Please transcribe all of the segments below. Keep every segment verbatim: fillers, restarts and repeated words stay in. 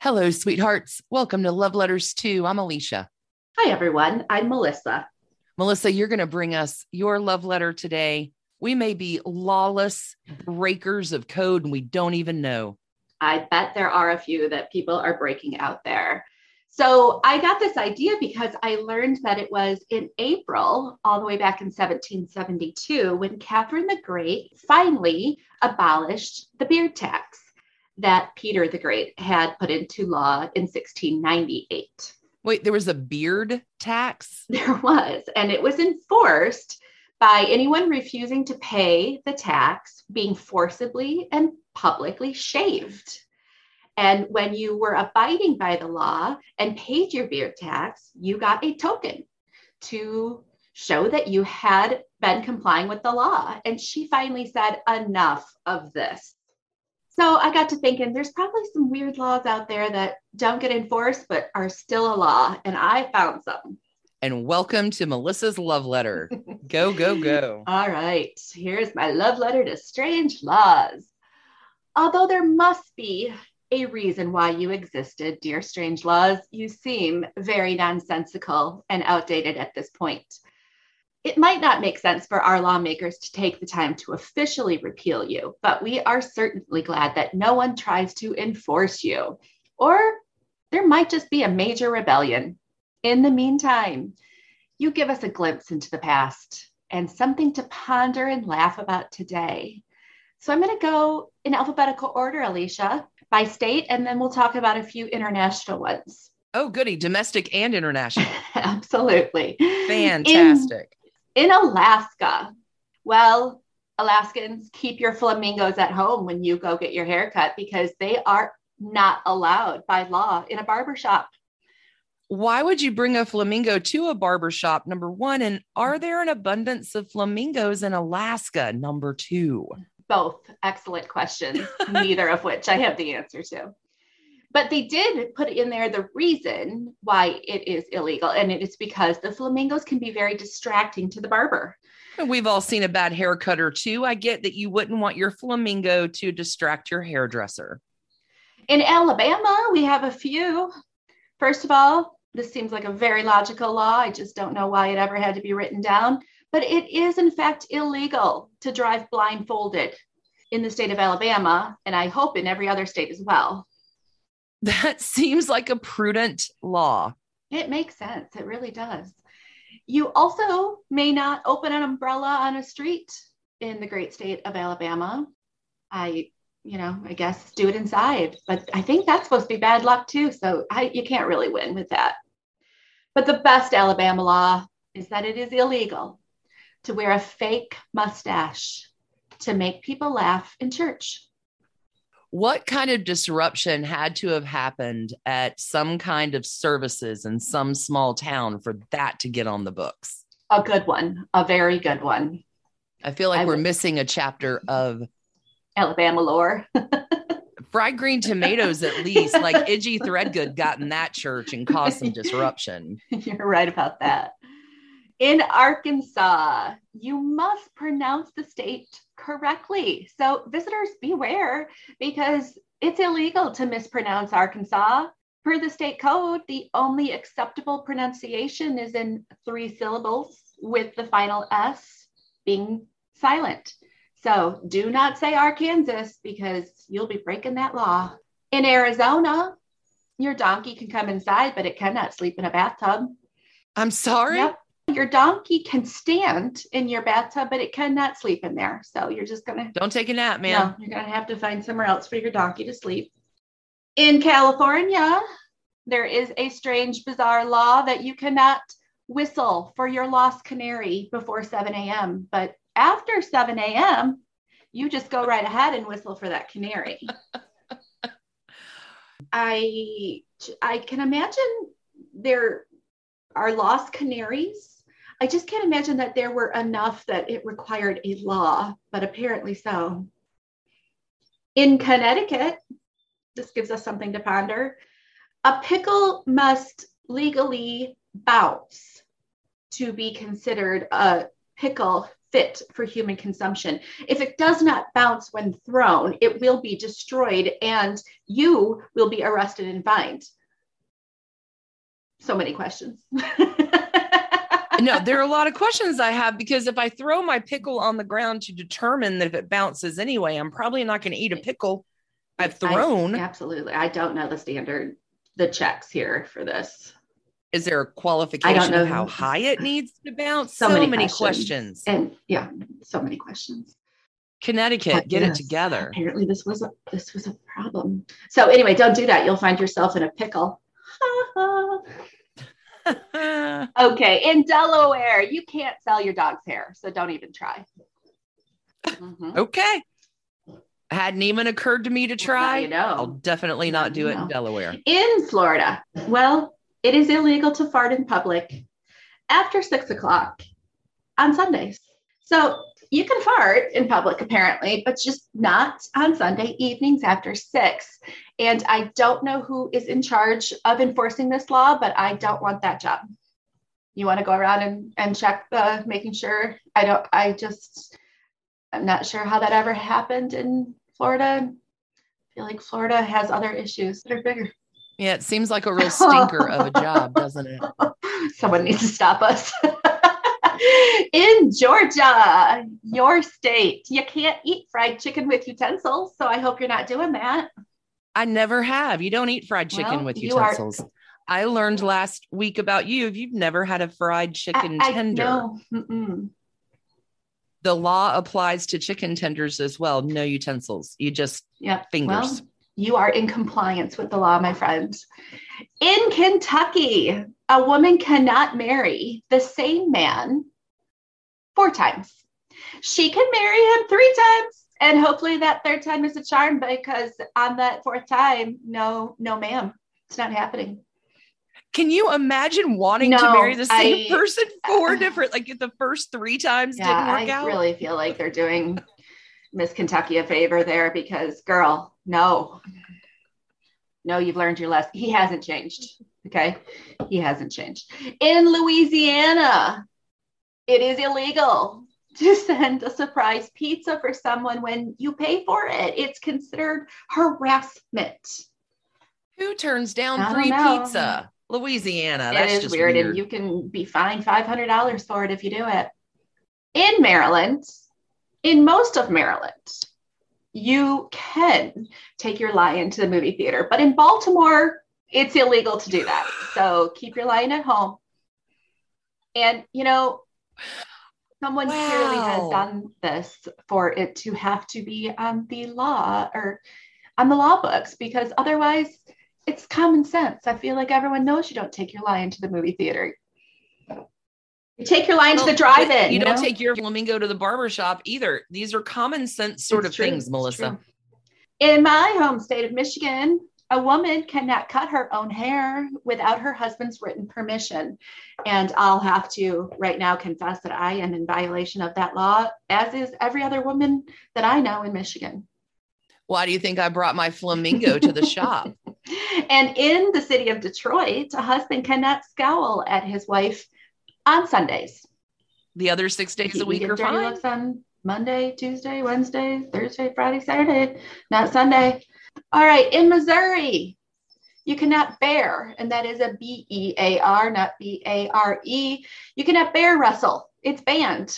Hello, sweethearts. Welcome to Love Letters two. I'm Alicia. Hi, everyone. I'm Melissa. Melissa, you're going to bring us your love letter today. We may be lawless breakers of code and we don't even know. I bet there are a few that people are breaking out there. So I got this idea because I learned that it was in April, all the way back in seventeen seventy-two, when Catherine the Great finally abolished the beard tax that Peter the Great had put into law in sixteen ninety-eight. Wait, there was a beard tax? There was, and it was enforced by anyone refusing to pay the tax being forcibly and publicly shaved. And when you were abiding by the law and paid your beard tax, you got a token to show that you had been complying with the law. And she finally said, enough of this. So I got to thinking there's probably some weird laws out there that don't get enforced, but are still a law. And I found some. And welcome to Melissa's love letter. Go, go, go. All right. Here's my love letter to strange laws. Although there must be a reason why you existed, dear strange laws, you seem very nonsensical and outdated at this point. It might not make sense for our lawmakers to take the time to officially repeal you, but we are certainly glad that no one tries to enforce you, or there might just be a major rebellion. In the meantime, you give us a glimpse into the past and something to ponder and laugh about today. So I'm going to go in alphabetical order, Alicia, by state, and then we'll talk about a few international ones. Oh, goody. Domestic and international. Absolutely. Fantastic. In, in Alaska, well, Alaskans, keep your flamingos at home when you go get your hair cut because they are not allowed by law in a barbershop. Why would you bring a flamingo to a barbershop, number one? And are there an abundance of flamingos in Alaska, number two? Both excellent questions, neither of which I have the answer to. But they did put in there the reason why it is illegal, and it is because the flamingos can be very distracting to the barber. We've all seen a bad haircut or two. I get that you wouldn't want your flamingo to distract your hairdresser. In Alabama, we have a few. First of all, this seems like a very logical law. I just don't know why it ever had to be written down. But it is, in fact, illegal to drive blindfolded in the state of Alabama, and I hope in every other state as well. That seems like a prudent law. It makes sense. It really does. You also may not open an umbrella on a street in the great state of Alabama. I, you know, I guess do it inside, but I think that's supposed to be bad luck too. So I, you can't really win with that. But the best Alabama law is that it is illegal to wear a fake mustache to make people laugh in church. What kind of disruption had to have happened at some kind of services in some small town for that to get on the books? A good one, a very good one. I feel like I we're would... missing a chapter of Alabama lore. Fried green tomatoes, at least. Like Idgie Threadgood got in that church and caused some disruption. You're right about that. In Arkansas, you must pronounce the state correctly. So visitors beware because it's illegal to mispronounce Arkansas. Per the state code, the only acceptable pronunciation is in three syllables with the final S being silent. So do not say Arkansas because you'll be breaking that law. In Arizona, your donkey can come inside, but it cannot sleep in a bathtub. I'm sorry? Yep. Your donkey can stand in your bathtub, but it cannot sleep in there. So you're just going to... Don't take a nap, man. No, you're going to have to find somewhere else for your donkey to sleep. In California, there is a strange, bizarre law that you cannot whistle for your lost canary before seven a.m. But after seven a.m., you just go right ahead and whistle for that canary. I, I can imagine there are lost canaries. I just can't imagine that there were enough that it required a law, but apparently so. In Connecticut, this gives us something to ponder. A pickle must legally bounce to be considered a pickle fit for human consumption. If it does not bounce when thrown, it will be destroyed and you will be arrested and fined. So many questions. No, there are a lot of questions I have, because if I throw my pickle on the ground to determine that if it bounces anyway, I'm probably not going to eat a pickle I've thrown. I, absolutely. I don't know the standard, the checks here for this. Is there a qualification I don't know of how high it needs to bounce? So, so many, many questions. questions. And yeah, so many questions. Connecticut, But get yes, it together. Apparently this was a this was a problem. So anyway, don't do that. You'll find yourself in a pickle. Okay, in Delaware, you can't sell your dog's hair, so don't even try. Mm-hmm. Okay. Hadn't even occurred to me to try. Now you know. I'll definitely Now not do you it know. in Delaware. In Florida, well, it is illegal to fart in public after six o'clock on Sundays. So you can fart in public apparently, but just not on Sunday evenings after six. And I don't know who is in charge of enforcing this law, but I don't want that job. You want to go around and, and check the making sure? I don't, I just, I'm not sure how that ever happened in Florida. I feel like Florida has other issues that are bigger. Yeah, it seems like a real stinker of a job, doesn't it? Someone needs to stop us. In Georgia, your state, you can't eat fried chicken with utensils. So I hope you're not doing that. I never have. You don't eat fried chicken Well, with you utensils. are- I learned last week about you. If you've never had a fried chicken I, I, tender, no. Mm-mm. the law applies to chicken tenders as well. No utensils. You just Yeah. fingers. Well, you are in compliance with the law, my friend. In Kentucky, a woman cannot marry the same man four times. She can marry him three times, and hopefully that third time is a charm, because on that fourth time, no, no, ma'am, it's not happening. Can you imagine wanting No, to marry the same I- person four different, like the first three times Yeah, didn't work I out? really feel like they're doing Miss Kentucky a favor there, because, girl, no, no, you've learned your lesson. He hasn't changed. Okay, he hasn't changed. In Louisiana, it is illegal to send a surprise pizza for someone when you pay for it. It's considered harassment. Who turns down I don't free know. pizza? Louisiana. It That's is just weird, weird. and you can be fined five hundred dollars for it if you do it. In Maryland, in most of Maryland, you can take your lion to the movie theater, but in Baltimore, it's illegal to do that. So keep your lion at home. And, you know, someone Wow. clearly has done this for it to have to be on the law or on the law books, because otherwise it's common sense. I feel like everyone knows you don't take your lion to the movie theater. You take your lion Well, to the drive-in. You, you don't know? take your flamingo to the barber shop either. These are common sense sort It's of true. things, It's Melissa. true. In my home state of Michigan, a woman cannot cut her own hair without her husband's written permission. And I'll have to right now confess that I am in violation of that law, as is every other woman that I know in Michigan. Why do you think I brought my flamingo to the shop? And in the city of Detroit, a husband cannot scowl at his wife on Sundays. The other six days He a can week get are dirty fine. looks on Monday, Tuesday, Wednesday, Thursday, Friday, Saturday, not Sunday. All right, in Missouri, you cannot bear, and that is a B E A R, not B A R E. You cannot bear wrestle. It's banned.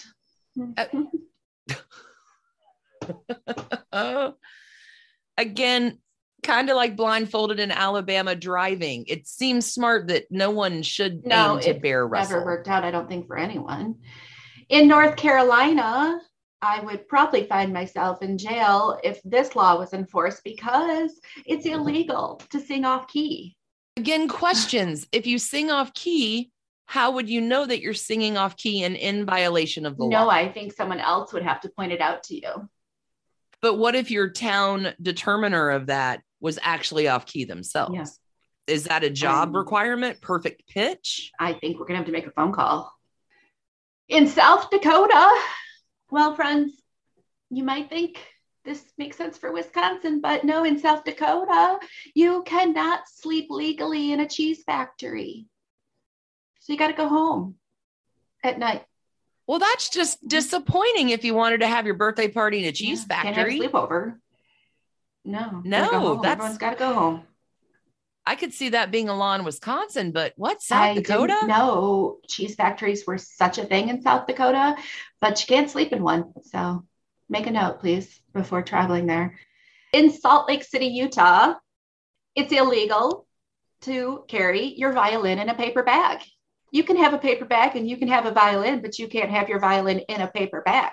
Uh, again, kind of like blindfolded in Alabama driving. It seems smart that no one should No, aim to it bear wrestle. never worked out, I don't think, for anyone. In North Carolina, I would probably find myself in jail if this law was enforced, because it's illegal to sing off key. Again, questions. If you sing off key, how would you know that you're singing off key and in violation of the No, law? I think someone else would have to point it out to you. But what if your town determiner of that was actually off key themselves? Yeah. Is that a job Um, requirement? Perfect pitch? I think we're going to have to make a phone call. In South Dakota, well, friends, you might think this makes sense for Wisconsin, but no, in South Dakota, you cannot sleep legally in a cheese factory. So you got to go home at night. Well, that's just disappointing if you wanted to have your birthday party in a cheese yeah, factory. Can't have a sleepover. No. No, go home. that's Everyone's got to go home. I could see that being a law in Wisconsin, but what, South I Dakota? didn't know cheese factories were such a thing in South Dakota, but you can't sleep in one. So make a note, please, before traveling there. In Salt Lake City, Utah, it's illegal to carry your violin in a paper bag. You can have a paper bag and you can have a violin, but you can't have your violin in a paper bag.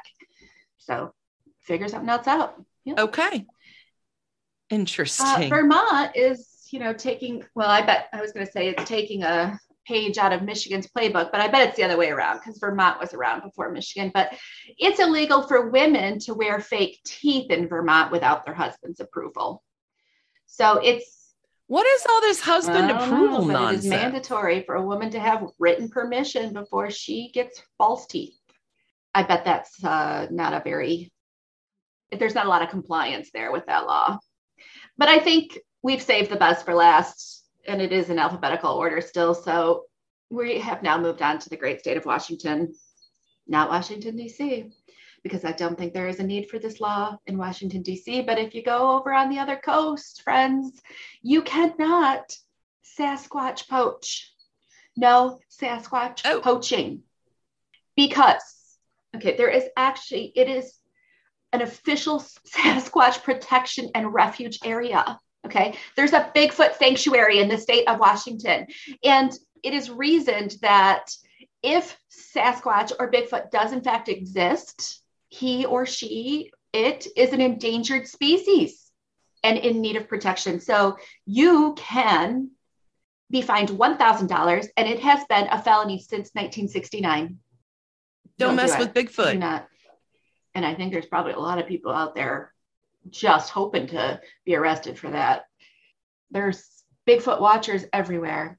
So figure something else out. Yeah. Okay. Interesting. Uh, Vermont is, you know, taking, well, I bet I was going to say it's taking a page out of Michigan's playbook, but I bet it's the other way around because Vermont was around before Michigan. But it's illegal for women to wear fake teeth in Vermont without their husband's approval. So it's, what is all this husband approval know, nonsense? It is mandatory for a woman to have written permission before she gets false teeth. I bet that's uh, not a very, there's not a lot of compliance there with that law. But I think we've saved the best for last, and it is in alphabetical order still. So we have now moved on to the great state of Washington, not Washington, D C, because I don't think there is a need for this law in Washington, D C. But if you go over on the other coast, friends, you cannot Sasquatch poach. No Sasquatch oh. poaching. Because, okay, there is actually, it is an official Sasquatch protection and refuge area. Okay, there's a Bigfoot sanctuary in the state of Washington. And it is reasoned that if Sasquatch or Bigfoot does in fact exist, he or she, it is an endangered species and in need of protection. So you can be fined one thousand dollars, and it has been a felony since nineteen sixty-nine. Don't, Don't mess do with Bigfoot. Do not. And I think there's probably a lot of people out there just hoping to be arrested for that. There's Bigfoot watchers everywhere.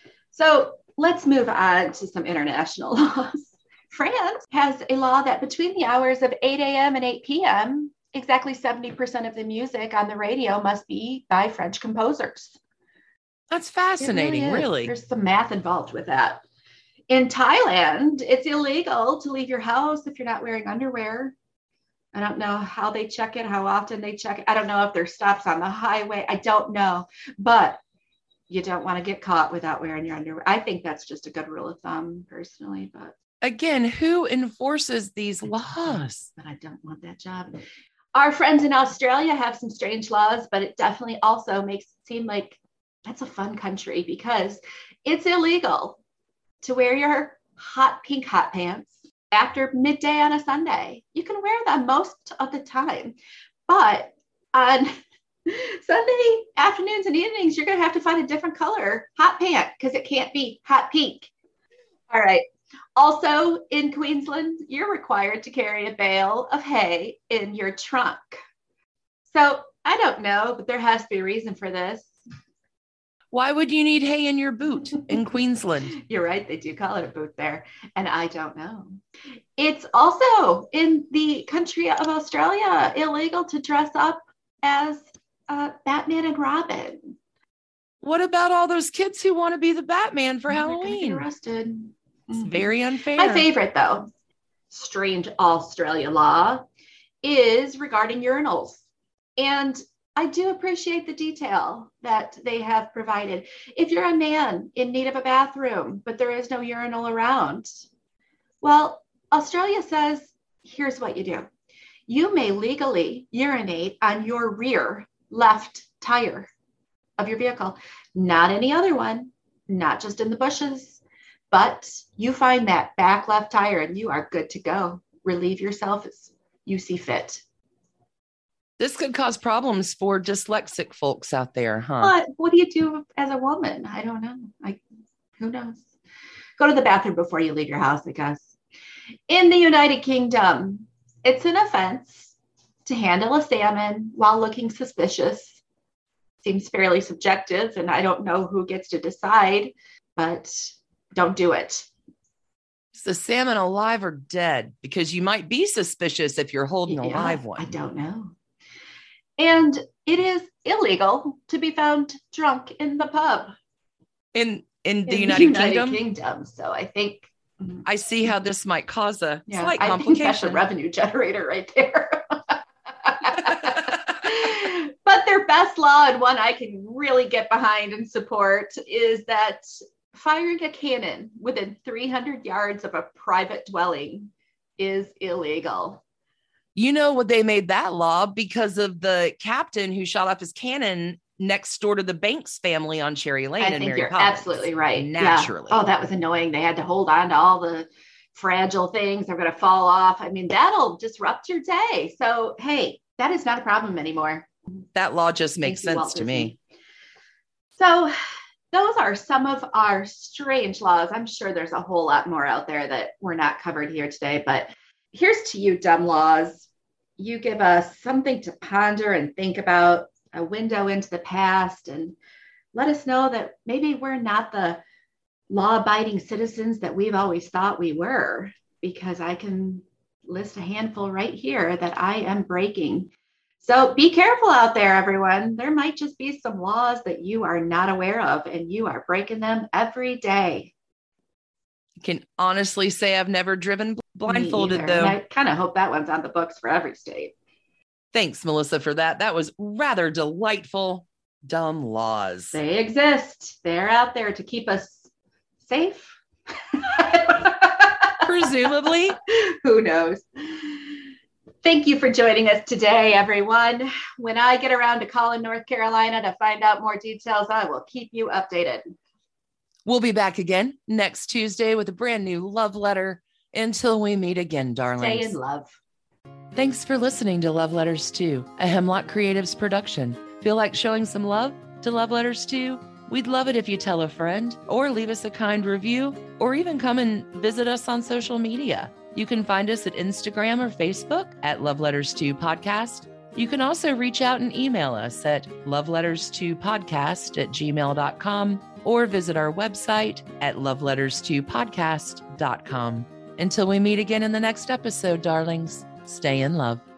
So let's move on to some international laws. France has a law that between the hours of eight a.m. and eight p.m., exactly seventy percent of the music on the radio must be by French composers. That's fascinating, really, really. There's some math involved with that. In Thailand, it's illegal to leave your house if you're not wearing underwear. I don't know how they check it, how often they check it. I don't know if there's stops on the highway. I don't know. But you don't want to get caught without wearing your underwear. I think that's just a good rule of thumb, personally. But again, who enforces these laws? But I don't want that job. Our friends in Australia have some strange laws, but it definitely also makes it seem like that's a fun country because it's illegal to wear your hot pink hot pants after midday on a Sunday. You can wear them most of the time, but on Sunday afternoons and evenings, you're going to have to find a different color hot pant because it can't be hot pink. All right. Also in Queensland, you're required to carry a bale of hay in your trunk. So I don't know, but there has to be a reason for this. Why would you need hay in your boot in Queensland? You're right. They do call it a boot there. And I don't know. It's also in the country of Australia illegal to dress up as uh, Batman and Robin. What about all those kids who want to be the Batman for They're Halloween? Get arrested. It's very unfair. My favorite, though, strange Australia law is regarding urinals. And I do appreciate the detail that they have provided. If you're a man in need of a bathroom, but there is no urinal around, well, Australia says, here's what you do. You may legally urinate on your rear left tire of your vehicle, not any other one, not just in the bushes, but you find that back left tire and you are good to go. Relieve yourself as you see fit. This could cause problems for dyslexic folks out there, huh? But what do you do as a woman? I don't know. I, who knows? Go to the bathroom before you leave your house, I guess. In the United Kingdom, it's an offense to handle a salmon while looking suspicious. Seems fairly subjective, and I don't know who gets to decide, but don't do it. Is the salmon alive or dead? Because you might be suspicious if you're holding a yeah, live one. I don't know. And it is illegal to be found drunk in the pub. In in the in United, the United Kingdom? Kingdom. So I think I see how this might cause a yeah, slight I complication. think that's a revenue generator right there. But their best law, and one I can really get behind and support, is that firing a cannon within three hundred yards of a private dwelling is illegal. You know what, they made that law because of the captain who shot off his cannon next door to the Banks family on Cherry Lane. I in think Mary you're Poppins. absolutely right. Naturally. Yeah. Oh, that was annoying. They had to hold on to all the fragile things. They're going to fall off. I mean, that'll disrupt your day. So, hey, that is not a problem anymore. That law just makes Thank you, sense Walt to Disney. me. So those are some of our strange laws. I'm sure there's a whole lot more out there that we're not covered here today, but here's to you, dumb laws. You give us something to ponder and think about, a window into the past, and let us know that maybe we're not the law-abiding citizens that we've always thought we were, because I can list a handful right here that I am breaking. So be careful out there, everyone. There might just be some laws that you are not aware of, and you are breaking them every day. I can honestly say I've never driven blindfolded, though. And I kind of hope that one's on the books for every state. Thanks, Melissa, for that. That was rather delightful. Dumb laws. They exist. They're out there to keep us safe. Presumably. Who knows? Thank you for joining us today, everyone. When I get around to calling North Carolina to find out more details, I will keep you updated. We'll be back again next Tuesday with a brand new love letter. Until we meet again, darlings. Stay in love. Thanks for listening to Love Letters two, a Hemlock Creatives production. Feel like showing some love to Love Letters two? We'd love it if you tell a friend, or leave us a kind review, or even come and visit us on social media. You can find us at Instagram or Facebook at Love Letters two Podcast. You can also reach out and email us at love letters two podcast at gmail dot com or visit our website at love letters two podcast dot com. Until we meet again in the next episode, darlings, stay in love.